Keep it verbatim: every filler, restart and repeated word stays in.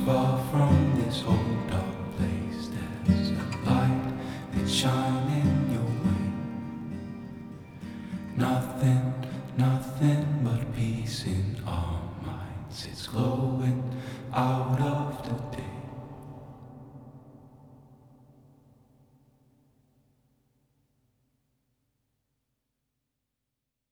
far from this whole dark place, there's a light that's shining your way. Nothing, nothing but peace in our minds. It's glowing out of